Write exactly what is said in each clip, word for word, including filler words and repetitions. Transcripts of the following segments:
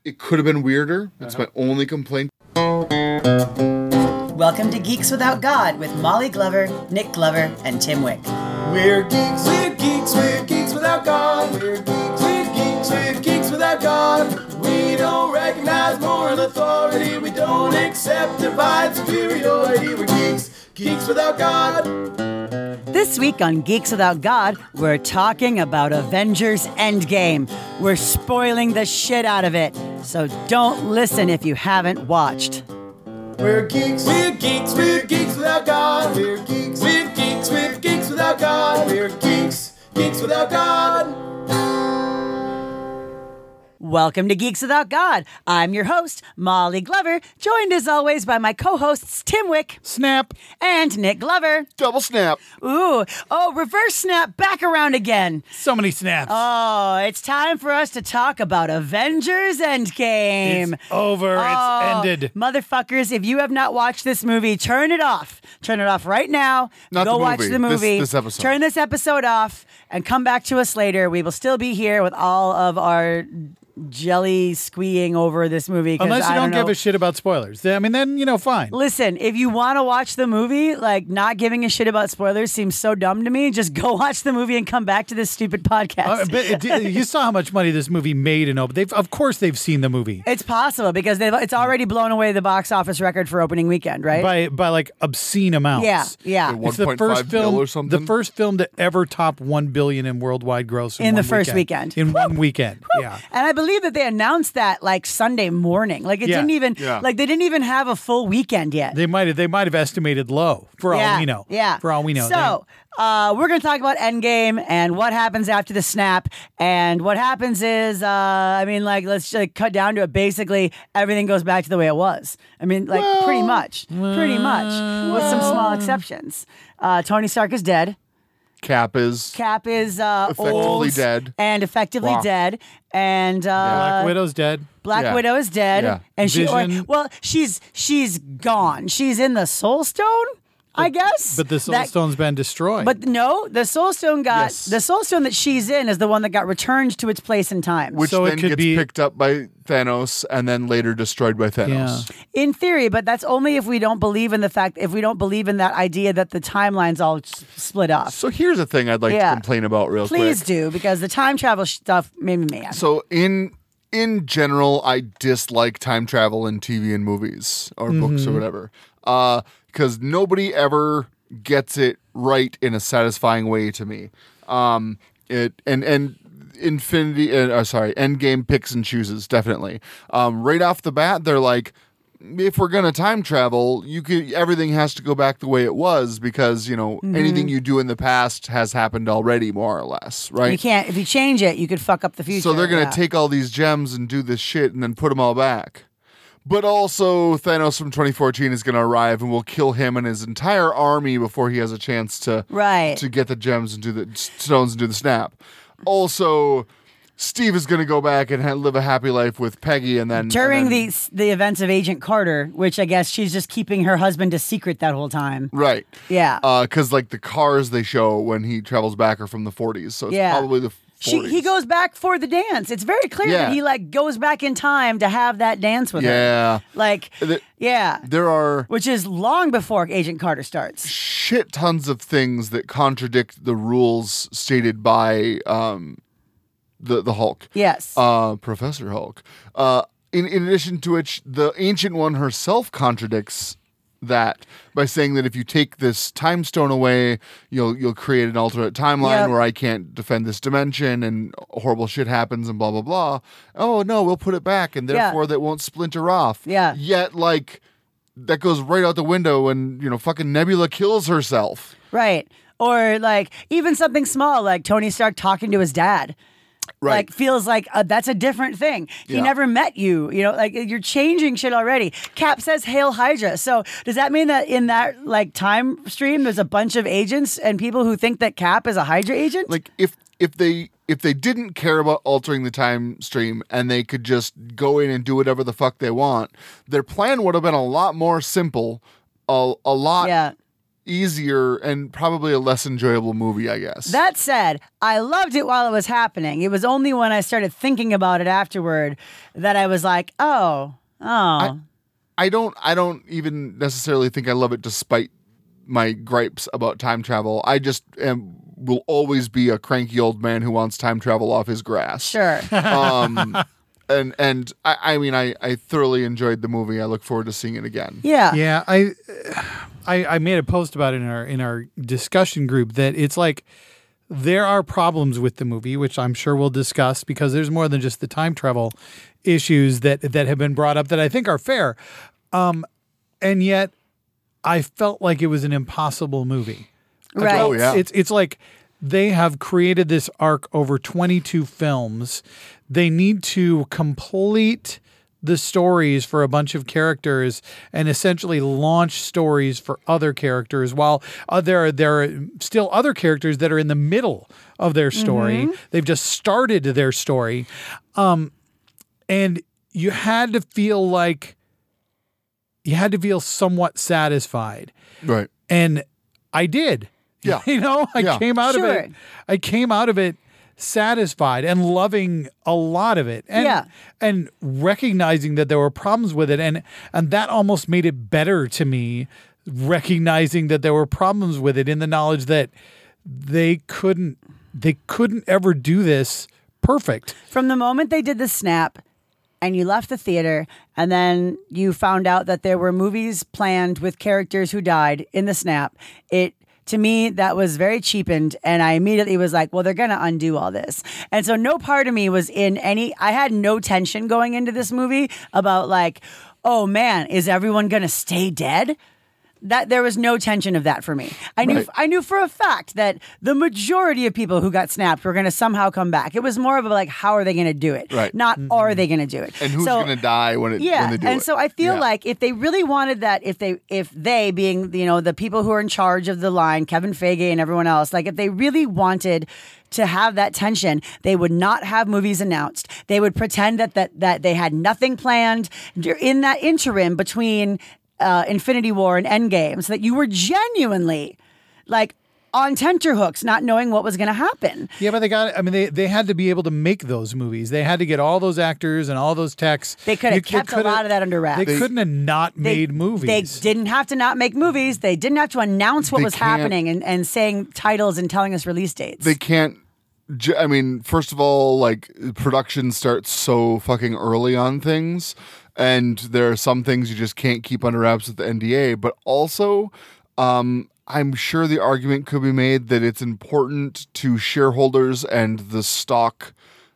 It could have been weirder. That's uh-huh. my only complaint. Welcome to Geeks Without God with Molly Glover, Nick Glover, and Tim Wick. We're geeks, we're geeks, we're geeks without God. We're geeks, we're geeks, we're geeks without God. We don't recognize moral authority. We don't accept divine superiority. We're geeks, geeks without God. This week on Geeks Without God, we're talking about Avengers Endgame. We're spoiling the shit out of it, so don't listen if you haven't watched. We're geeks, we're geeks, we're geeks without God. We're geeks, we're geeks, we're geeks without God. We're geeks, geeks without God. Welcome to Geeks Without God. I'm your host, Molly Glover, joined as always by my co-hosts Tim Wick, Snap, and Nick Glover. Double snap. Ooh, oh, reverse snap back around again. So many snaps. Oh, it's time for us to talk about Avengers Endgame. It's over. Oh, it's ended. Motherfuckers, if you have not watched this movie, turn it off. Turn it off right now. Not Go the watch movie. the movie. This, this episode. Turn this episode off and come back to us later. We will still be here with all of our jelly squeeing over this movie. Unless you I don't, don't give a shit about spoilers. I mean, then, you know, fine. Listen, if you want to watch the movie, like, not giving a shit about spoilers seems so dumb to me. Just go watch the movie and come back to this stupid podcast. Uh, but you saw how much money this movie made, and they've, of course they've seen the movie. It's possible because they've, it's already blown away the box office record for opening weekend, right? By by like obscene amounts. Yeah, yeah. One It's the point first five film, or something. the first film to ever top one billion in worldwide gross in, In one the first weekend. weekend. In one weekend, yeah. And I believe that they announced that like Sunday morning. Like it Yeah. didn't even Yeah. like they didn't even have a full weekend yet. They might have they might have estimated low for yeah, all we know. Yeah. For all we know. So uh, we're going to talk about Endgame and what happens after the snap. And what happens is, uh, I mean, like, let's just like, cut down to it. Basically, everything goes back to the way it was. I mean, like, Well, pretty much. Pretty much. With some small exceptions. Uh, Tony Stark is dead. Cap is Cap is uh, effectively old dead. and effectively Wow. dead. And uh, Black Widow's dead. Black Yeah. Widow is dead, Yeah. and she or, Vision. well, she's she's gone. She's in the Soul Stone, I guess. But the Soul That- Stone's been destroyed. But no, the Soul Stone got Yes. the Soul Stone that she's in is the one that got returned to its place in time. which So it then could gets be- picked up by Thanos and then later destroyed by Thanos. In theory, but that's only if we don't believe in the fact if we don't believe in that idea that the timeline's all s- split up. So here's a thing I'd like Yeah. to complain about real Please quick. do, because the time travel stuff made me mad. So in in general, I dislike time travel in T V and movies or books or whatever, uh, because nobody ever gets it right in a satisfying way to me. Um, it and and Infinity, uh, uh, sorry, Endgame picks and chooses definitely. Um, right off the bat, they're like, if we're gonna time travel, you could everything has to go back the way it was because you know anything you do in the past has happened already, more or less, right? You can't if you change it, you could fuck up the future. So they're going to yeah. take all these gems and do this shit and then put them all back. But also, Thanos from twenty fourteen is going to arrive and will kill him and his entire army before he has a chance to Right. to get the gems and do the stones and do the snap. Also, Steve is going to go back and ha- live a happy life with Peggy, and then during and then, the the events of Agent Carter, which I guess she's just keeping her husband a secret that whole time. right, Yeah. because like the cars they show when he travels back are from the forties, so it's Yeah. probably the She, forties. he goes back for the dance. It's very clear Yeah. that he like goes back in time to have that dance with her. Yeah, Like, Th- yeah. there are Which is long before Agent Carter starts. shit tons of things that contradict the rules stated by um, the the Hulk. Yes. Uh, Professor Hulk. Uh, in, in addition to which, the Ancient One herself contradicts that by saying that if you take this time stone away, you'll you'll create an alternate timeline Yep. where I can't defend this dimension and horrible shit happens and blah blah blah. Oh no, we'll put it back and Yeah. therefore that won't splinter off. Yeah. Yet like that goes right out the window when you know fucking Nebula kills herself. Right. Or like even something small like Tony Stark talking to his dad. Right. Like feels like uh, that's a different thing. He Yeah. never met you, you know, like you're changing shit already. Cap says Hail Hydra. So does that mean that in that like time stream there's a bunch of agents and people who think that Cap is a Hydra agent? Like if if they if they didn't care about altering the time stream and they could just go in and do whatever the fuck they want, their plan would have been a lot more simple, a, a lot yeah. easier and probably a less enjoyable movie, I guess. That said, I loved it while it was happening. It was only when I started thinking about it afterward that I was like, oh, oh. I, I don't I don't even necessarily think I love it despite my gripes about time travel. I just am, will always be a cranky old man who wants time travel off his grass. Sure. Um, and and I, I mean, I, I thoroughly enjoyed the movie. I look forward to seeing it again. Yeah. Yeah, I, I I made a post about it in our in our discussion group that it's like there are problems with the movie, which I'm sure we'll discuss because there's more than just the time travel issues that that have been brought up that I think are fair. Um, and yet I felt like it was an impossible movie. Right. Oh, yeah. It's it's like they have created this arc over twenty-two films. They need to complete the stories for a bunch of characters and essentially launch stories for other characters while uh, there, are, there are still other characters that are in the middle of their story. Mm-hmm. They've just started their story. Um, and you had to feel like you had to feel somewhat satisfied. Right. And I did. Yeah. You know, I Yeah. came out Sure. of it. I came out of it satisfied and loving a lot of it. And, Yeah. and recognizing that there were problems with it. And, and that almost made it better to me, recognizing that there were problems with it in the knowledge that they couldn't, they couldn't ever do this perfect. From the moment they did the snap and you left the theater and then you found out that there were movies planned with characters who died in the snap, it to me, that was very cheapened. And I immediately was like, well, they're going to undo all this. And so no part of me was in any, I had no tension going into this movie about like, oh man, is everyone going to stay dead? That there was no tension of that for me. I knew Right. I knew for a fact that the majority of people who got snapped were going to somehow come back. It was more of a like, how are they going to do it? Right. Not are they going to do it? And who's So- going to die when it yeah, when they do and it? so I feel Yeah. like if they really wanted that, if they, if they being you know the people who are in charge of the line, Kevin Feige and everyone else, like if they really wanted to have that tension, they would not have movies announced. They would pretend that that that they had nothing planned in that interim between uh, Infinity War and Endgame, so that you were genuinely like on tenterhooks, not knowing what was going to happen. Yeah, but they got, I mean, they, they had to be able to make those movies. They had to get all those actors and all those techs. They could have You- kept a coulda- lot of that under wraps. They, couldn't have not They- made movies. They didn't have to not make movies. They didn't have to announce what They was can't- happening and, and saying titles and telling us release dates. They can't. ju- I mean, first of all, like production starts so fucking early on things, and there are some things you just can't keep under wraps with the N D A. But also, um, I'm sure the argument could be made that it's important to shareholders and the stock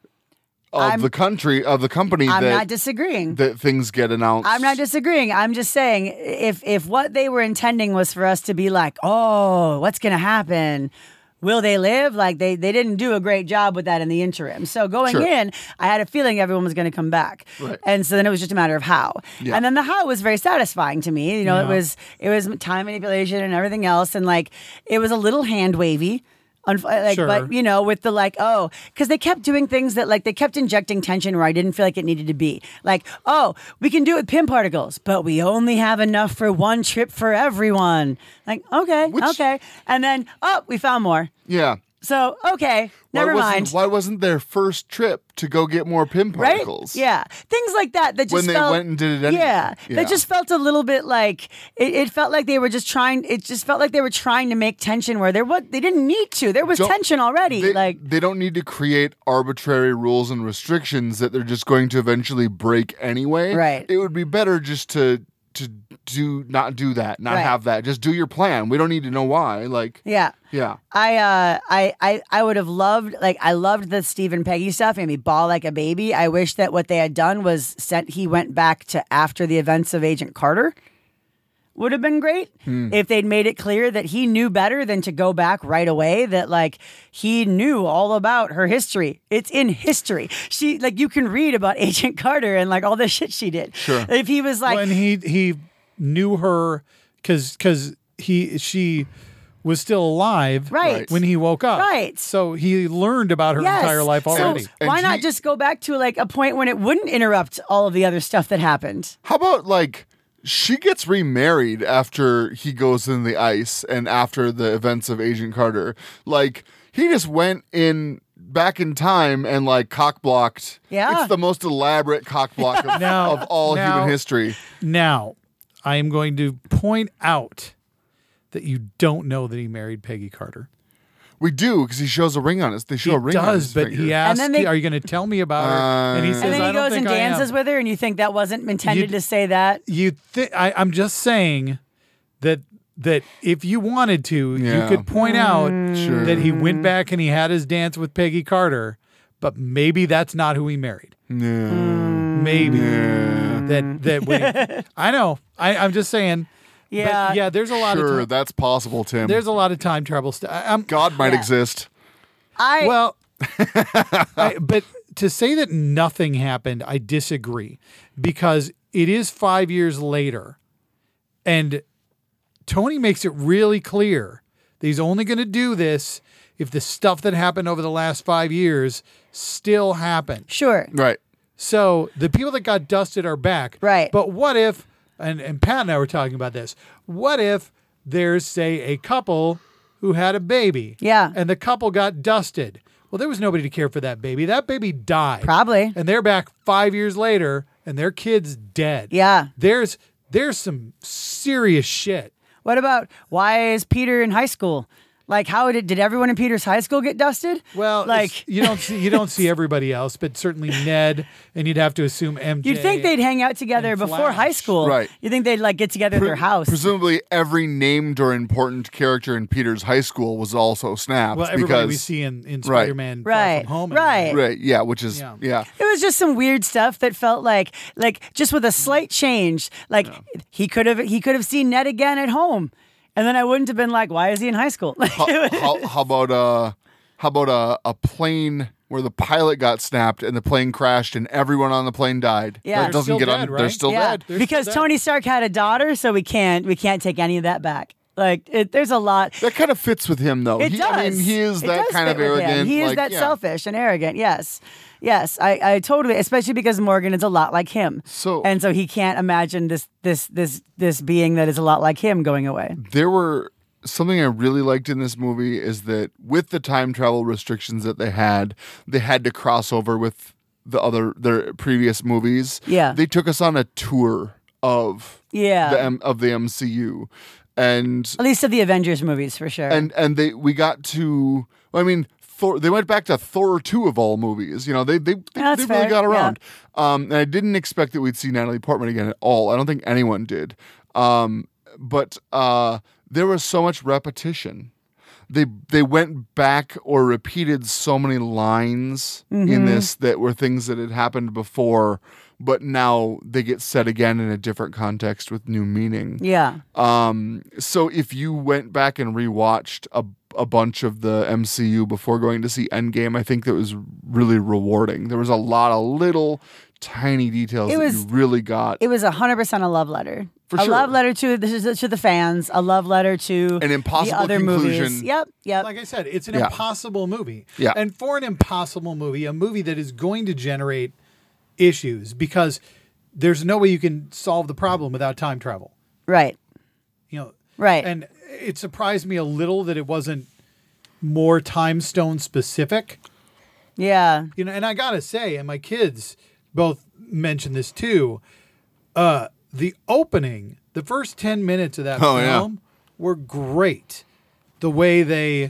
of I'm- the country of the company I'm that not disagreeing. that things get announced. I'm not disagreeing. I'm just saying if if what they were intending was for us to be like, oh, what's going to happen? Will they live? Like they, they didn't do a great job with that in the interim. So going Sure. in, I had a feeling everyone was going to come back. Right. And so then it was just a matter of how. Yeah. And then the how was very satisfying to me. You know, it Yeah. was it was time manipulation and everything else, and like it was a little hand wavy. Unf- like, Sure. But you know, with the like, oh, because they kept doing things that like they kept injecting tension where I didn't feel like it needed to be. Like, oh, we can do it with pin particles, but we only have enough for one trip for everyone. Like, okay, Which- okay, and then oh, we found more. Yeah. So okay, never why wasn't, mind. Why wasn't their first trip to go get more pin Right? particles? Yeah, things like that. That just When they felt, went and did it anyway. Yeah, Yeah. that just felt a little bit like it, it. felt like they were just trying. It just felt like they were trying to make tension where there what they didn't need to. There was Don't- tension already. They, like they don't need to create arbitrary rules and restrictions that they're just going to eventually break anyway. Right. It would be better just to to do not do that, not Right. have that. Just do your plan. We don't need to know why. Like yeah. yeah. I uh I I I would have loved like I loved the Stephen Peggy stuff, made me bawl like a baby. I wish that what they had done was sent he went back to after the events of Agent Carter. Would have been great if they'd made it clear that he knew better than to go back right away, that like he knew all about her history. It's in history. She like you can read about Agent Carter and like all the shit she did. Sure. If he was like when he he knew her because because he she was still alive Right. when he woke up. Right. So he learned about her Yes. entire life So already. And why not he- just go back to like a point when it wouldn't interrupt all of the other stuff that happened? How about like she gets remarried after he goes in the ice and after the events of Agent Carter. Like, he just went in back in time and like cock blocked. Yeah. It's the most elaborate cock block of, Now- of all now- human history. Now, I am going to point out that you don't know that he married Peggy Carter. We do, because he shows a ring on his. They show He a ring on does, his but finger. he asks, then they- "Are you going to tell me about her?" And he Uh, says, And then "I he don't goes think and I am." dances with her, and you think that wasn't intended You- to say that. You think I'm just saying that that if you wanted to, Yeah. you could point out Sure. that he went back and he had his dance with Peggy Carter, but maybe that's not who he married. Yeah. Maybe that that when he, I know. I, I'm just saying. Yeah. But yeah. There's a lot Sure, of time, that's possible, Tim. there's a lot of time travel stuff. I'm God might Yeah. exist. I well, I, but to say that nothing happened, I disagree, because it is five years later, and Tony makes it really clear that he's only going to do this if the stuff that happened over the last five years still happened. sure. Right. So the people that got dusted are back. Right. But what if, and, and Pat and I were talking about this, what if there's, say, a couple who had a baby? Yeah. And the couple got dusted. Well, there was nobody to care for that baby. That baby died. Probably. And they're back five years later and their kid's dead. Yeah. There's there's some serious shit. What about why is Peter in high school? Like, how did did everyone in Peter's high school get dusted? Well, like like you don't see you don't see everybody else, but certainly Ned, and you'd have to assume M J. you'd think they'd hang out together and before Flash. high school. Right. You think they'd like get together at their house. Presumably, every named or important character in Peter's high school was also snapped. Well, everybody because, we see in, in Right. Spider-Man Far Right, From Home. right. Right, yeah, which is, Yeah. yeah. It was just some weird stuff that felt like like just with a slight change. Like he could have he could have seen Ned again at home. And then I wouldn't have been like, why is he in high school? how, how, how about uh how about a, a plane where the pilot got snapped and the plane crashed and everyone on the plane died? Yeah. That They're doesn't still get dead, on. right? They're still yeah, dead. They're because still dead. Tony Stark had a daughter, so we can't we can't take any of that back. Like it, there's a lot. That kind of fits with him, though. It he, does. I mean, he is It that does kind of fit with him. arrogant. He is like, that yeah. selfish and arrogant. Yes, yes. I, I totally, especially because Morgan is a lot like him. So- and so he can't imagine this this this this being that is a lot like him going away. There were something I really liked in this movie is that with the time travel restrictions that they had, they had to cross over with the other their previous movies. Yeah. They took us on a tour of Yeah. the M- of the M C U, and At least of the Avengers movies, for sure. and and they we got to. I mean, Thor. They went back to Thor two of all movies. You know, they they they, That's they really fair, got yeah. around. Um, and I didn't expect that we'd see Natalie Portman again at all. I don't think anyone did. Um, but uh, there was so much repetition. They they went back or repeated so many lines Mm-hmm. in this that were things that had happened before, but now they get said again in a different context with new meaning. yeah. Um, so if you went back and rewatched a a bunch of the M C U before going to see Endgame, I think that was really rewarding. There was a lot of little tiny details It that was- you really got. It was one hundred percent a love letter. For a sure. love letter to the, to the fans, a love letter to An impossible the other movies. conclusion. Yep, yep. Like I said, it's an Yeah. impossible movie. Yeah. And for an impossible movie, a movie that is going to generate issues because there's no way you can solve the problem without time travel. right, You know. right. And it surprised me a little that it wasn't more time stone specific. yeah. You know, and I gotta say, and my kids both mentioned this too. Uh, the opening, the first ten minutes of that Oh, yeah. film were great. The way they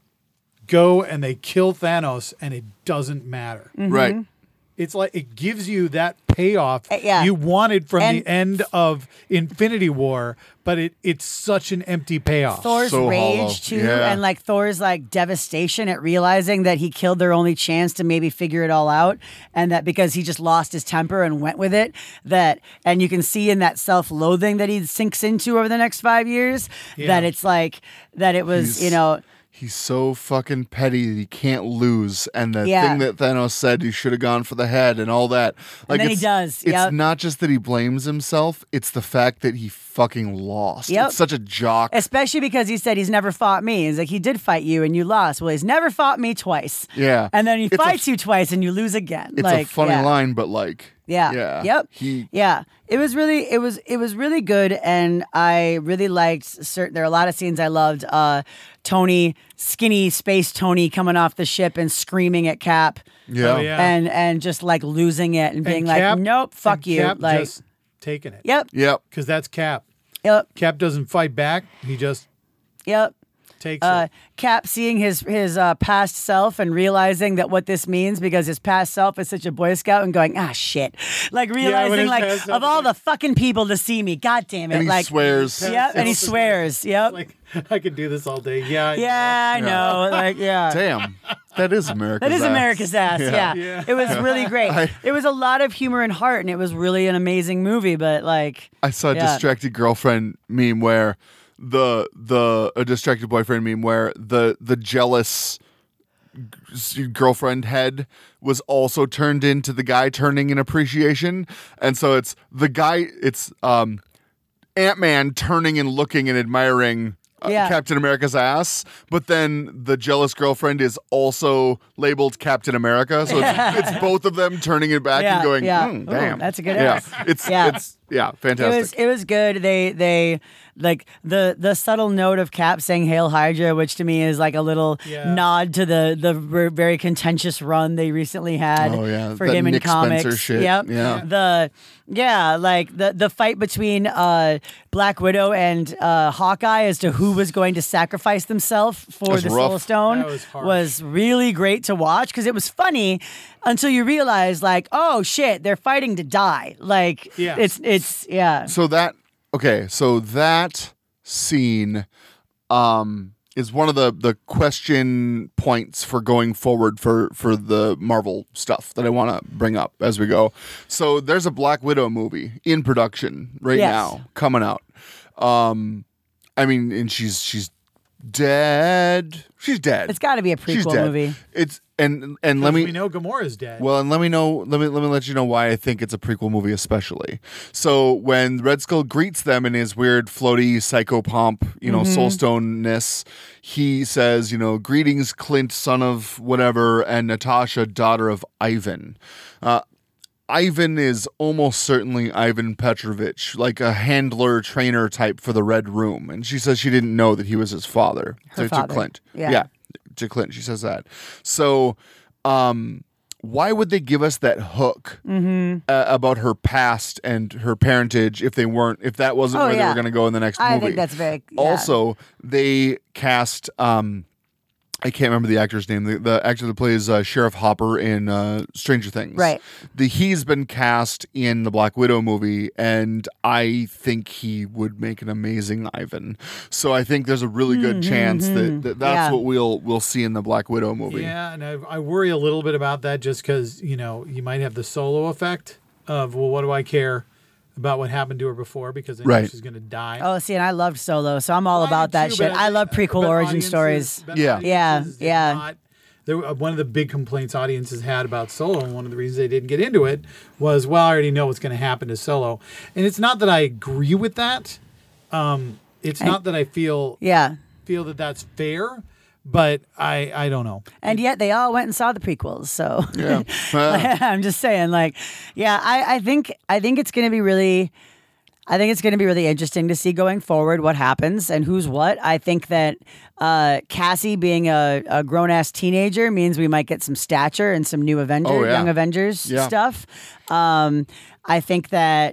go and they kill Thanos, and it doesn't matter. Right. It's like it gives you that payoff Uh, yeah. you wanted from And- the end of Infinity War, but it it's such an empty payoff. Thor's So rage hollow. too, Yeah. and like Thor's like devastation at realizing that he killed their only chance to maybe figure it all out, and that because he just lost his temper and went with it, that and you can see in that self-loathing that he sinks into over the next five years, Yeah. that it's like that it was He's- you know. He's so fucking petty that he can't lose, and the Yeah. thing that Thanos said he should have gone for the head and all that. Like then he it's, does, It's yep. not just that he blames himself; it's the fact that he fucking lost. Yep. It's such a jock. Especially because he said he's never fought me. He's like, he did fight you and you lost. Well, he's never fought me twice. Yeah. And then he It's a- fights you twice and you lose again. It's like, a funny yeah. line, but like, Yeah. Yeah. Yep. He- yeah. It was really it was it was really good, and I really liked certain there are a lot of scenes I loved. Uh Tony, skinny space Tony coming off the ship and screaming at Cap. Yeah. Oh, yeah. And and just like losing it and being And like, Cap- nope, fuck and you. Cap like just taking it. Yep. Yep. Because that's Cap. Yep. Cap doesn't fight back. He just Yep. takes Uh, it. Cap seeing his his uh, past self and realizing that what this means because his past self is such a Boy Scout and going, ah, shit. Like when realizing, his like, past self of all is the fucking people to see me, god damn it. And he like, swears. Yep, and he Self is swears. Yep. Like, I could do this all day. Yeah. I yeah, I know. Like, yeah. Damn. That is America's That is ass. America's ass. Yeah. Yeah. It was really great. I- it was a lot of humor and heart, and it was really an amazing movie, but like, I saw a Yeah. distracted girlfriend meme where the the a distracted boyfriend meme where the the jealous g- girlfriend head was also turned into the guy turning in appreciation, and so it's the guy it's um Ant-Man turning and looking and admiring uh, Yeah. Captain America's ass, but then the jealous girlfriend is also labeled Captain America, so it's, it's both of them turning it back Yeah, and going, yeah. "Hmm, Ooh, damn, that's a good yeah, ass." it's Yeah. it's yeah, it fantastic. was it was good. They they like the the subtle note of Cap saying "Hail Hydra," which to me is like a little Yeah. nod to the the ver- very contentious run they recently had Oh, yeah. for That him in Nick comics. Spencer shit. Yep. Yeah. The yeah, like the the fight between uh, Black Widow and uh, Hawkeye as to who was going to sacrifice themselves for was the rough. Soul Stone That was harsh. was really great to watch because it was funny until you realize like, oh shit, they're fighting to die. Like Yeah. it's it's yeah. So that okay, so that scene um is one of the the question points for going forward for for the Marvel stuff that I want to bring up as we go. So there's a Black Widow movie in production right Yes. now coming out. Um I mean and she's she's dead. She's dead. It's got to be a She's prequel dead. movie. It's and and let Because me we know Gamora's dead. well, and let me know. Let me let me let you know why I think it's a prequel movie, especially. So when Red Skull greets them in his weird floaty psycho pomp, you know, soulstone ness, he says, you know, greetings, Clint, son of whatever, and Natasha, daughter of Ivan. Uh, Ivan is almost certainly Ivan Petrovich, like a handler trainer type for the Red Room, and she says she didn't know that he was his father. Her to, father. to Clint. Yeah. yeah, to Clint. She says that. So, um, why would they give us that hook Mm-hmm. uh, about her past and her parentage if they weren't, if that wasn't Oh, where they yeah. were going to go in the next I movie? think that's very yeah. Also, they cast. Um, I can't remember the actor's name. The, the actor that plays uh, Sheriff Hopper in uh, Stranger Things. Right. The, he's been cast in the Black Widow movie, and I think he would make an amazing Ivan. So I think there's a really good chance that, that that's Yeah. what we'll we'll see in the Black Widow movie. Yeah, and I, I worry a little bit about that just because, you know, you might have the Solo effect of, well, what do I care about what happened to her before because I know Right. she's going to die. Oh, see, and I loved Solo, so I'm all Well, I about do that too, shit. but I love think- prequel but origin audiences- stories. but Yeah. Yeah, audiences did yeah. not- there, were- one of the big complaints audiences had about Solo, and one of the reasons they didn't get into it was, well, I already know what's going to happen to Solo. And it's not that I agree with that. Um, it's not that I feel Yeah. feel that that's fair, but I I don't know. And yet they all went and saw the prequels. So Yeah. Uh, I'm just saying, like, yeah, I, I think I think it's gonna be really I think it's gonna be really interesting to see going forward what happens and who's what. I think that uh, Cassie being a, a grown ass teenager means we might get some stature and some new Avenger, Oh, yeah. young Avengers Yeah. stuff. Um, I think that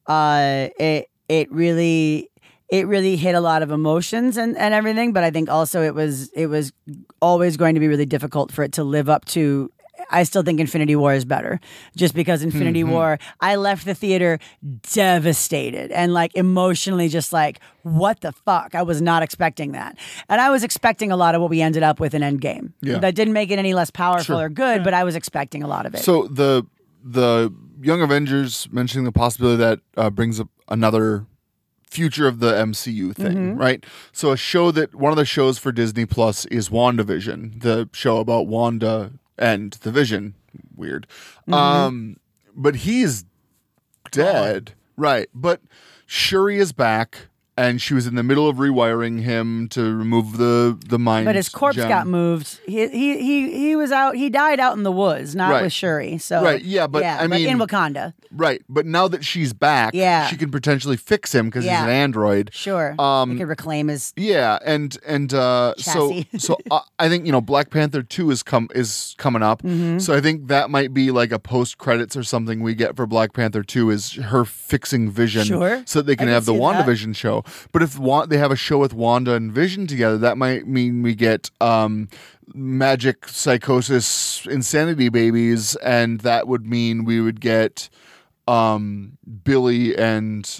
uh, it it really it really hit a lot of emotions and, and everything, but I think also it was it was always going to be really difficult for it to live up to. I still think Infinity War is better, just because Infinity Mm-hmm. War, I left the theater devastated and like emotionally just like, what the fuck? I was not expecting that. And I was expecting a lot of what we ended up with in Endgame. Yeah. That didn't make it any less powerful Sure. or good, but I was expecting a lot of it. So the the Young Avengers mentioning the possibility that uh, brings up another future of the M C U thing, Mm-hmm. right? So a show that one of the shows for Disney Plus is WandaVision, the show about Wanda and the Vision. Weird. Mm-hmm. Um, but he's dead, right? But Shuri is back and she was in the middle of rewiring him to remove the the mind. But his corpse gem. got moved. He he he he was out. He died out in the woods, not Right. with Shuri. So Right, yeah, but I but mean- in Wakanda, Right, but now that she's back, Yeah. she can potentially fix him because Yeah. he's an android. sure, Um, he could reclaim his. Yeah, and and uh, so Chassis. so uh, I think you know Black Panther two is come is coming up. Mm-hmm. So I think that might be like a post credits or something we get for Black Panther two is her fixing Vision, Sure. so that they I can can have the see that. WandaVision show. But if Wa- they have a show with Wanda and Vision together, that might mean we get um, magic, psychosis, insanity babies, and that would mean we would get. Um, Billy and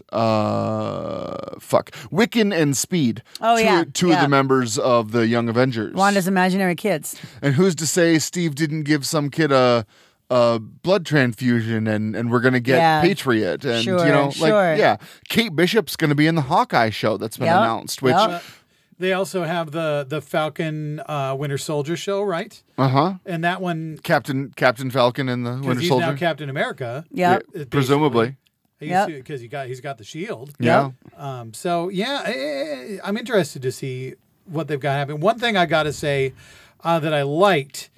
uh, fuck Wiccan and Speed. Oh, two, yeah, two yeah. of the members of the Young Avengers. Wanda's imaginary kids. And who's to say Steve didn't give some kid a a blood transfusion and and we're gonna get Yeah. Patriot and Sure, you know like sure. yeah, Kate Bishop's gonna be in the Hawkeye show that's been Yep, announced. Which yep. Uh, they also have the the Falcon uh, Winter Soldier show, right? uh huh, And that one, Captain Captain Falcon and the because Winter he's Soldier. now Captain America. Yep. Yeah, presumably. Yep. Because he got he's got the shield. Yeah. Um, so yeah, eh, I'm interested to see what they've got happening. One thing I got to say uh, that I liked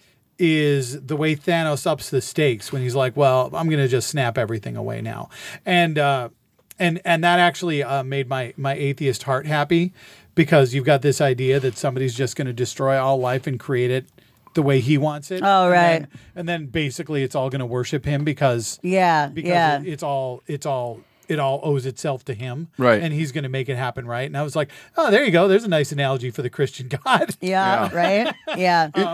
is the way Thanos ups the stakes when he's like, "Well, I'm going to just snap everything away now," and uh, and and that actually uh, made my my atheist heart happy because you've got this idea that somebody's just going to destroy all life and create it the way he wants it. Oh, And right. then- and then basically it's all going to worship him because Yeah, because yeah. it, it's all it's all it all owes itself to him, Right. And he's going to make it happen, right? And I was like, oh, there you go. There's a nice analogy for the Christian God. yeah, right. Yeah, I-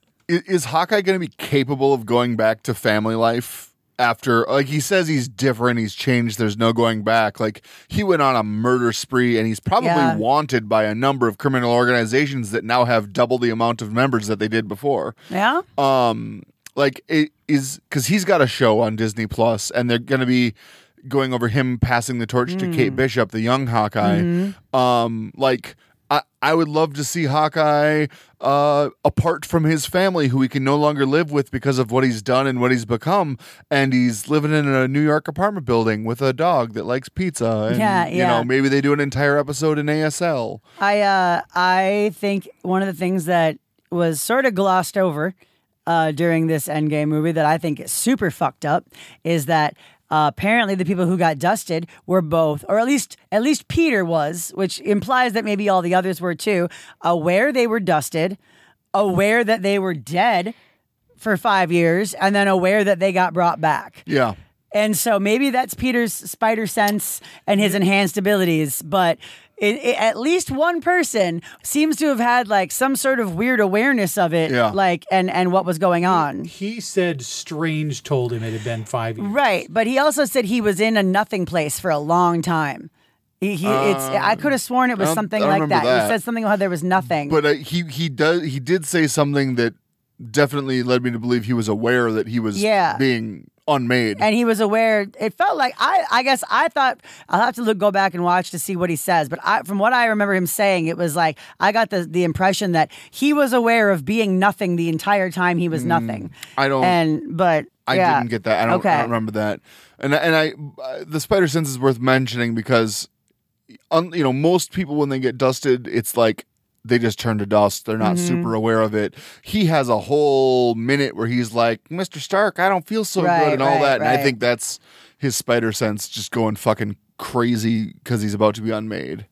Is Hawkeye going to be capable of going back to family life after, like he says he's different, he's changed, there's no going back. Like he went on a murder spree and he's probably Yeah. wanted by a number of criminal organizations that now have double the amount of members that they did before. yeah. Um, like it is because he's got a show on Disney Plus and they're going to be going over him passing the torch to Kate Bishop, the young Hawkeye. Um, like I, I would love to see Hawkeye uh, apart from his family, who he can no longer live with because of what he's done and what he's become, and he's living in a New York apartment building with a dog that likes pizza. And, Yeah, You yeah. know, maybe they do an entire episode in A S L. I uh, I think one of the things that was sort of glossed over uh, during this Endgame movie that I think is super fucked up is that uh, apparently the people who got dusted were both, or at least at least Peter was, which implies that maybe all the others were too, aware they were dusted, aware that they were dead for five years, and then aware that they got brought back. Yeah. And so maybe that's Peter's spider sense and his enhanced abilities, but it, it, at least one person seems to have had like some sort of weird awareness of it, Yeah. like and and what was going on. He said Strange told him it had been five years. Right, but he also said he was in a nothing place for a long time. He, he it's I could have sworn it was I don't- something I like remember that. that. He said something about there was nothing. But uh, he he does he did say something that definitely led me to believe he was aware that he was Yeah. being unmade. and he was aware. It felt like I, I guess I thought I'll have to look, go back and watch to see what he says. But I, from what I remember him saying, it was like I got the the impression that he was aware of being nothing the entire time he was nothing. I don't. And but I yeah. didn't get that. I don't, Okay. I don't remember that. And I- and I uh, the spider sense is worth mentioning because, un, you know, most people when they get dusted, it's like they just turn to dust. They're not Mm-hmm. super aware of it. He has a whole minute where he's like, Mister Stark, I don't feel so Right, good and all right, that. And I right. think that's his spider sense just going fucking crazy because he's about to be unmade.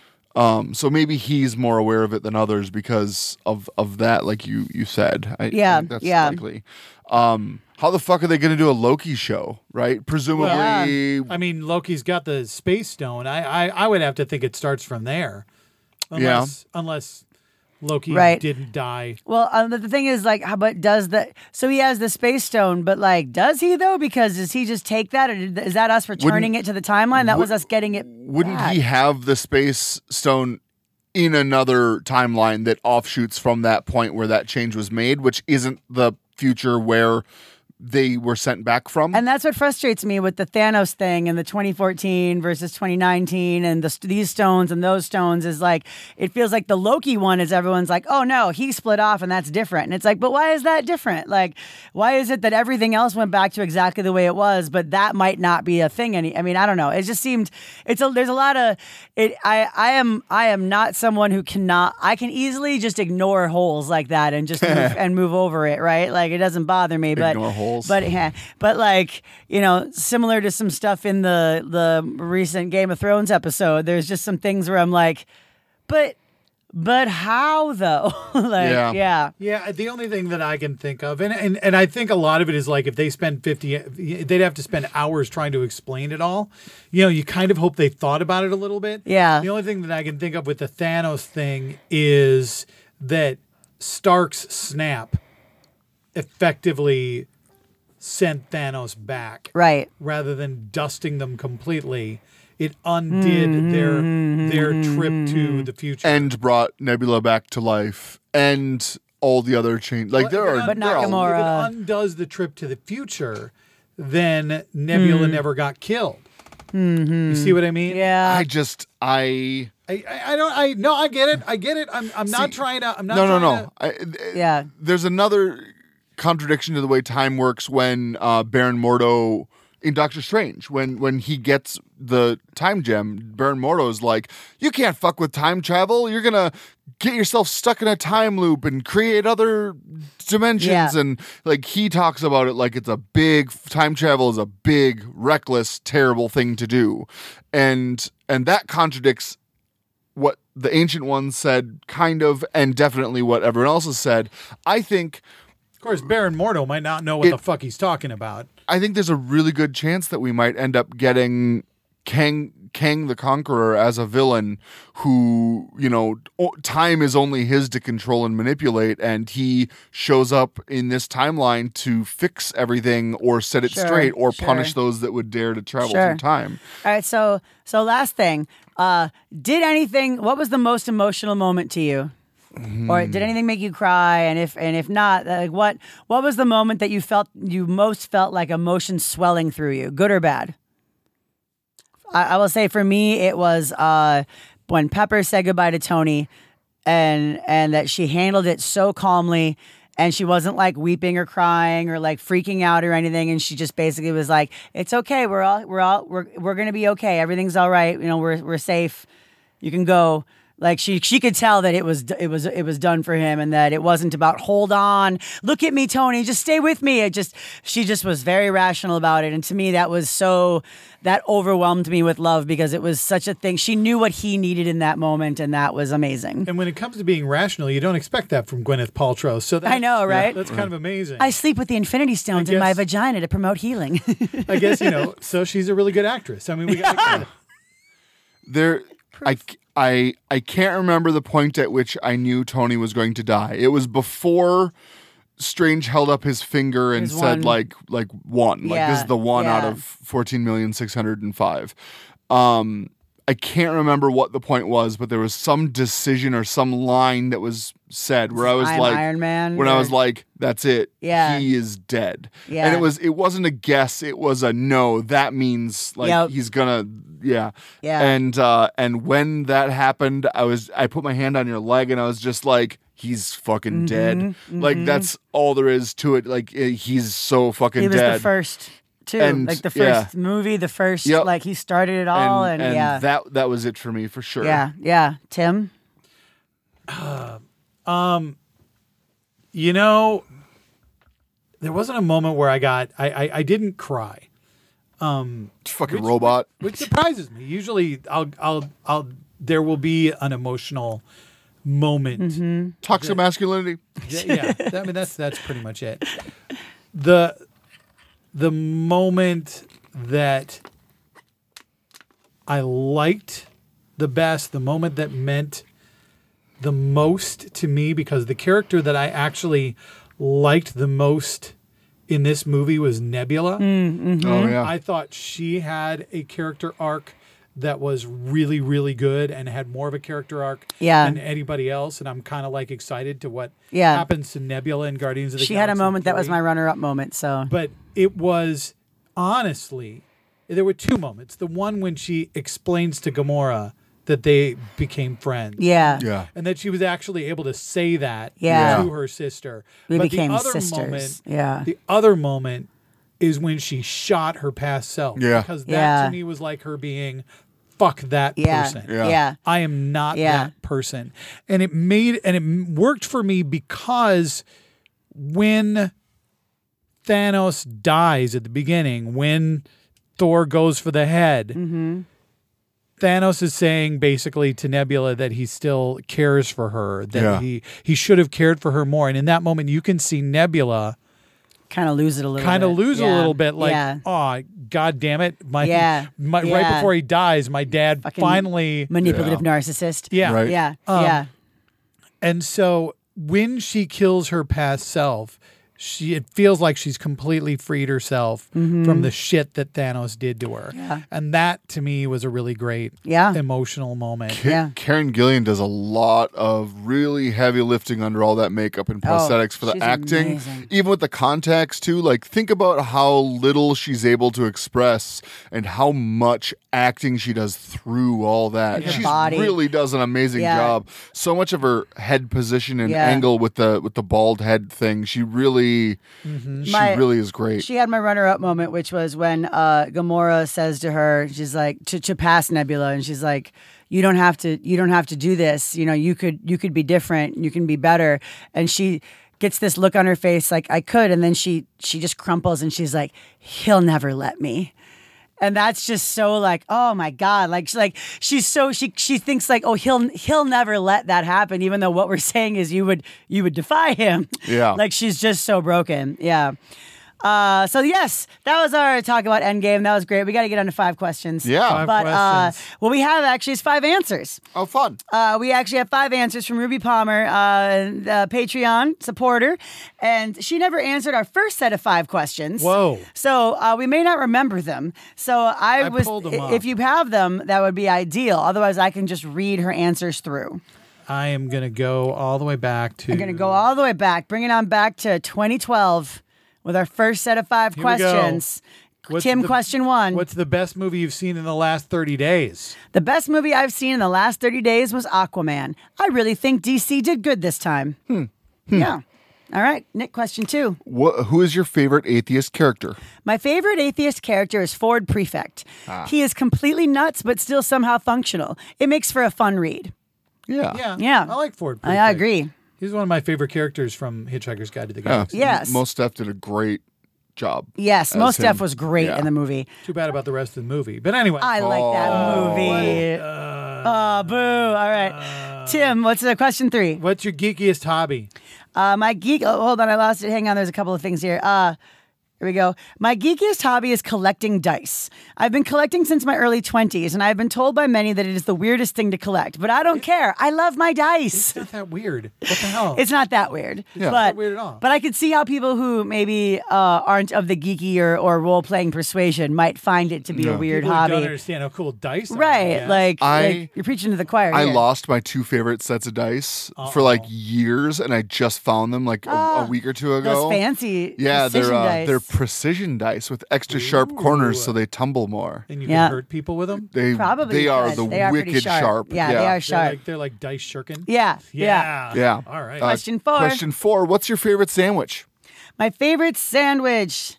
Um, so maybe he's more aware of it than others because of, of that, like you you said. I, I Yeah, think that's yeah. likely. Um, how the fuck are they going to do a Loki show, right? Presumably, I mean, Loki's got the space stone. I, I, I would have to think it starts from there. Yeah. Unless, unless Loki Right. didn't die. Well, um, the the thing is, like, how, but does the so he has the space stone, but like, does he though? Because does he just take that, or did- is that us returning it to the timeline? That was would- us getting it. wouldn't back. he have the space stone in another timeline that offshoots from that point where that change was made, which isn't the future where they were sent back from. And that's what frustrates me with the Thanos thing and the twenty fourteen versus twenty nineteen and the, these stones and those stones is like, it feels like the Loki one is everyone's like, oh no, he split off and that's different. And it's like, but why is that different? Like, why is it that everything else went back to exactly the way it was, but that might not be a thing any, I mean, I don't know. It just seemed, it's a, there's a lot of, it. I, I am, I am not someone who cannot, I can easily just ignore holes like that and just move, and move over it, right? Like it doesn't bother me, but Ignore holes. But yeah, but like, you know, similar to some stuff in the the recent Game of Thrones episode, there's just some things where I'm like, but but how though? like Yeah. yeah. Yeah, the only thing that I can think of, and, and and I think a lot of it is like if they spend fifty, they'd have to spend hours trying to explain it all. You know, you kind of hope they thought about it a little bit. Yeah. The only thing that I can think of with the Thanos thing is that Stark's snap effectively sent Thanos back. Right. Rather than dusting them completely, it undid mm-hmm. their their trip to the future. And brought Nebula back to life. And all the other change. Like, there are... But not there are- Gamora. If it undoes the trip to the future, then Nebula Mm. never got killed. Mm-hmm. You see what I mean? Yeah. I just... I... I, I, I don't. I no. I get it. I get it. I'm. I'm not See, trying to. I'm not. No, no, trying no. I, th- Yeah. There's another contradiction to the way time works when uh, Baron Mordo in Doctor Strange, when when he gets the time gem, Baron Mordo's like, you can't fuck with time travel. You're gonna get yourself stuck in a time loop and create other dimensions. Yeah. And like he talks about it like it's a big time travel is a big, reckless, terrible thing to do, and and that contradicts what the Ancient Ones said, kind of, and definitely what everyone else has said. I think, Of course, Baron Mordo might not know what It- the fuck he's talking about. I think there's a really good chance that we might end up getting Kang, Kang the Conqueror as a villain who, you know, o- time is only his to control and manipulate, and he shows up in this timeline to fix everything or set it Sure, straight or sure. punish those that would dare to travel Sure. through time. All right, so so last thing. Uh did anything what was the most emotional moment to you? Or did anything make you cry? And if and if not, like what what was the moment that you felt you most felt like emotion swelling through you, good or bad? I, I will say for me, it was uh, when Pepper said goodbye to Tony, and and that she handled it so calmly, and she wasn't like weeping or crying or like freaking out or anything, and she just basically was like, "It's okay, we're all we're all we're we're gonna be okay. Everything's all right. You know, we're we're safe. You can go." Like she she could tell that it was it was it was done for him, and that it wasn't about hold on, look at me, Tony, just stay with me. It just she just was very rational about it, and to me that was so that overwhelmed me with love because it was such a thing. She knew what he needed in that moment, and that was amazing. And when it comes to being rational, you don't expect that from Gwyneth Paltrow. So that's, I know, right? That's kind of amazing. I sleep with the Infinity Stones in my guess- vagina to promote healing. I guess you know. So she's a really good actress. I mean, we got. There, I, I, I can't remember the point at which I knew Tony was going to die. It was before Strange held up his finger and There's said one. like like one. Like this Yeah, is the one out yeah. of fourteen million six hundred five. Um I can't remember what the point was, but there was some decision or some line that was said where I was I'm like Iron Man, when I or- was like, that's it. Yeah. He is dead. Yeah. And it was it wasn't a guess, it was a no. That means like Yep. he's gonna yeah. Yeah. And uh and when that happened, I was I put my hand on your leg and I was just like, he's fucking dead. Mm-hmm, Like that's all there is to it. Like eh, he's so fucking he was dead. the first too, And, like the first yeah. movie, the first Yep. like he started it all, and, and yeah, that that was it for me for sure. yeah, yeah. Tim, You know, there wasn't a moment where I got. I I, I didn't cry, Fucking robot. which surprises me. Usually, I'll I'll I'll. There will be an emotional moment. Mm-hmm. Toxic masculinity. Yeah, I mean that's that's pretty much it. The the moment that I liked the best, the moment that meant the most to me, because the character that I actually liked the most in this movie was Nebula. Mm-hmm. Oh yeah. I thought she had a character arc that was really, really good and had more of a character arc Yeah. than anybody else. And I'm kind of like excited to what Yeah. happens to Nebula in Guardians of the She Galaxy. had a moment that was three. my runner-up moment. So But it was honestly, there were two moments. The one when she explains to Gamora that they became friends. yeah, Yeah. And that she was actually able to say that Yeah. to her sister. we but became the other sisters. moment, yeah, the other moment is when she shot her past self. Yeah. Because that Yeah. to me was like her being, fuck that yeah, person. Yeah. yeah, I am not Yeah. that person. And it made, and it worked for me because when Thanos dies at the beginning, when Thor goes for the head, Mm-hmm. Thanos is saying basically to Nebula that he still cares for her, that Yeah. he he should have cared for her more. And in that moment, you can see Nebula kind of lose it a little. kind of bit. lose a Yeah. little bit, like, yeah. oh, god damn it, my, Yeah. my right Yeah. before he dies, my dad Fucking finally, manipulative narcissist. yeah, Right. yeah, Um, yeah, And so when she kills her past self, she it feels like she's completely freed herself from the shit that Thanos did to her. Mm-hmm. Yeah. And that to me was a really great Yeah. emotional moment. Ka- Yeah. Karen Gillian does a lot of really heavy lifting under all that makeup and prosthetics for the Oh, she's acting. amazing. Even with the context too. Like think about how little she's able to express and how much acting she does through all that. her She body. really does an amazing Yeah. job. So much of her head position and Yeah. angle with the with the bald head thing. She really she My- really is great. She had my runner-up moment, which was when uh, Gamora says to her, she's like to, to pass Nebula, and she's like, "You don't have to. You don't have to do this. You know, you could. You could be different. You can be better." And she gets this look on her face, like, "I could," and then she she just crumples, and she's like, "He'll never let me." And that's just so like, oh my God. Like she's like she's so she she thinks like, oh, he'll he'll never let that happen, even though what we're saying is you would you would defy him. Yeah. Like she's just so broken. Yeah. Uh, so yes, that was our talk about Endgame. That was great. We got to get on to five questions. Yeah. Five But uh, questions. what we have actually is five answers. Oh, fun. Uh, we actually have five answers from Ruby Palmer, uh, the Patreon supporter, and she never answered our first set of five questions. Whoa. So uh, we may not remember them. So I, I was, pulled them if off. you have them, that would be ideal. Otherwise, I can just read her answers through. I am going to go all the way back to. I'm going to go all the way back, bring it on back to twenty twelve with our first set of five Here we go. questions. What's Tim, the- question one. What's the best movie you've seen in the last thirty days? The best movie I've seen in the last thirty days was Aquaman. I really think D C did good this time. Hmm. Yeah. All right, Nick, question two. What, who is your favorite atheist character? My favorite atheist character is Ford Prefect. He is completely nuts, but still somehow functional. It makes for a fun read. Yeah. Yeah. Yeah. I like Ford. I, I Prefect. agree. He's one of my favorite characters from Hitchhiker's Guide to the Yeah. Galaxy. Yes. Most Def did a great job. Yes, as Mos Def him. was great Yeah. in the movie. Too bad about the rest of the movie. But anyway. I like that movie. Oh, boo. All right. Tim, what's the question three? What's your geekiest hobby? Uh, my geek. Oh, hold on, I lost it. Hang on. There's a couple of things here. Uh, here we go. My geekiest hobby is collecting dice. I've been collecting since my early twenties, and I've been told by many that it is the weirdest thing to collect. But I don't care. I love my dice. It's not that weird. What the hell? It's not that weird. Yeah. But, Not weird at all. But I could see how people who maybe uh, aren't of the geeky or, or role playing persuasion might find it to be a Yeah. weird People who don't hobby. understand how cool dice are. I Right. guess. Like, I- like you're preaching to the choir. I here. lost my two favorite sets of dice for like years, and I just found them like a, a week or two ago. Those fancy yeah, they're precision uh, dice. they're precision dice with extra sharp corners, so they tumble more. And you Yeah. can hurt people with them. They Probably they are could. the They are pretty wicked sharp. sharp. Yeah, they are They're sharp. like, they're like dice shirking. Yeah, yeah. Yeah. Yeah. All right. Uh, Question four. Question four. What's your favorite sandwich? My favorite sandwich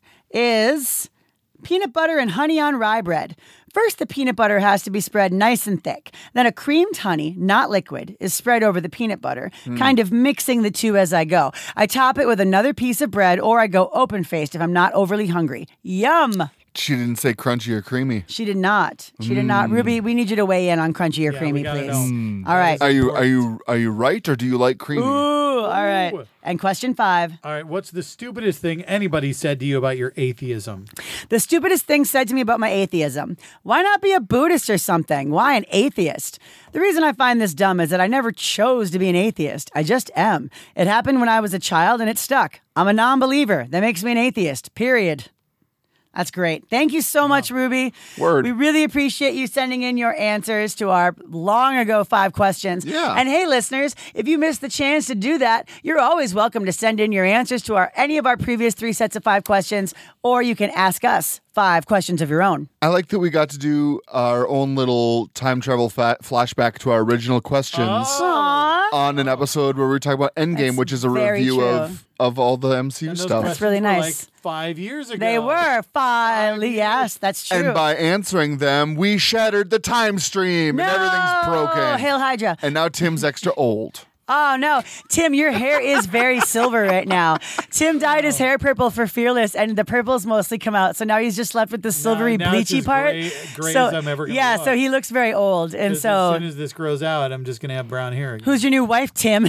is peanut butter and honey on rye bread. First, the peanut butter has to be spread nice and thick. Then a creamed honey, not liquid, is spread over the peanut butter, kind of mixing the two as I go. I top it with another piece of bread, or I go open-faced if I'm not overly hungry. Yum! She didn't say crunchy or creamy. She did not. She did not. Ruby, we need you to weigh in on crunchy or Yeah, creamy, we gotta please. know. All right. Are you are you are you right, or do you like creamy? Ooh, all right. Ooh. And question five. All right. What's the stupidest thing anybody said to you about your atheism? The stupidest thing said to me about my atheism. Why not be a Buddhist or something? Why an atheist? The reason I find this dumb is that I never chose to be an atheist. I just am. It happened when I was a child and it stuck. I'm a non-believer. That makes me an atheist, period. That's great. Thank you so much, Ruby. Word. We really appreciate you sending in your answers to our long ago five questions. Yeah. And hey, listeners, if you missed the chance to do that, you're always welcome to send in your answers to our any of our previous three sets of five questions, or you can ask us five questions of your own. I like that we got to do our own little time travel fa- flashback to our original questions Aww. on an episode where we were talking about Endgame, That's which is a very review true. of of all the M C U And those stuff. questions really were nice. Like five years ago. They were finally. Yes, that's true. And by answering them, we shattered the time stream, no! and everything's broken. Hail Hydra. And now Tim's extra old. Oh, no. Tim, your hair is very silver right now. Tim dyed his hair purple for Fearless, and the purples mostly come out. So now he's just left with the silvery, now it's bleachy as part. gray- gray so, as I'm ever gonna yeah, look. so he looks very old. And As so, soon as this grows out, I'm just going to have brown hair again. who's your new wife, Tim?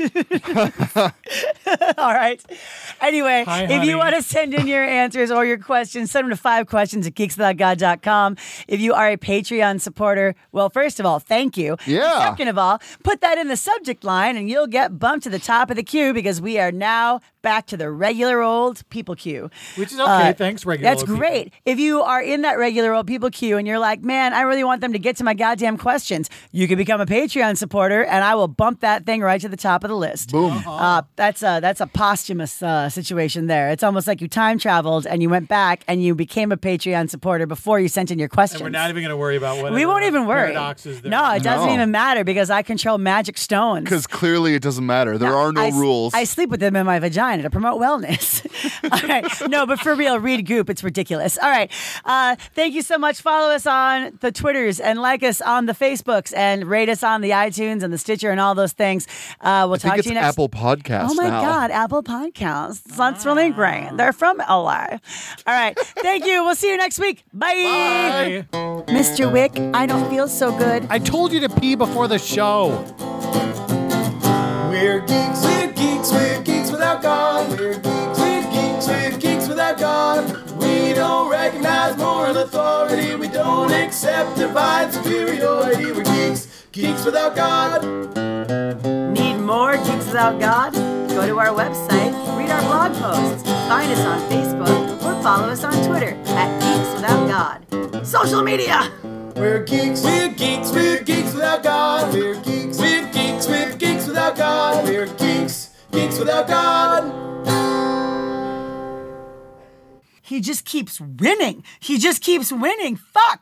All right. Anyway, Hi, if honey. you want to send in your answers or your questions, send them to five questions at geeks without god dot com. If you are a Patreon supporter, well, first of all, thank you. Yeah. Second of all, put that in the subject line and you'll get bumped to the top of the queue because we are now back to the regular old people queue. Which is okay. Uh, Thanks, regular That's old people. great. If you are in that regular old people queue and you're like, man, I really want them to get to my goddamn questions, you can become a Patreon supporter and I will bump that thing right to the top of the list. Boom. Uh, that's a that's a posthumous uh, situation there. It's almost like you time traveled and you went back and you became a Patreon supporter before you sent in your questions. And we're not even going to worry about what we won't even worry. paradoxes there No, are. it doesn't No. even matter because I control magic stones. Because clearly it doesn't matter. There are no I, rules. I sleep with them in my vagina to promote wellness. All right. No, but for real, read Goop. It's ridiculous. All right. Uh, thank you so much. Follow us on the Twitters and like us on the Facebooks and rate us on the iTunes and the Stitcher and all those things. Uh, we'll I think talk it's to you next. Apple Podcasts Oh my now. God, Apple Podcasts. That's really great. They're from L A. All right. Thank you. We'll see you next week. Bye. Bye. Mister Wick, I don't feel so good. I told you to pee before the show. We're geeks, we're geeks, we're geeks without God. We're geeks, we're geeks, we're geeks without God. We don't recognize moral authority. We don't accept divine superiority. We're geeks, geeks without God. Need more Geeks Without God? Go to our website, read our blog posts, find us on Facebook, or follow us on Twitter at Geeks Without God. Social media! We're geeks, we're geeks, we're geeks without God. We're geeks, we're geeks, we're geeks without God. We're geeks, geeks without God. He just keeps winning. He just keeps winning. Fuck!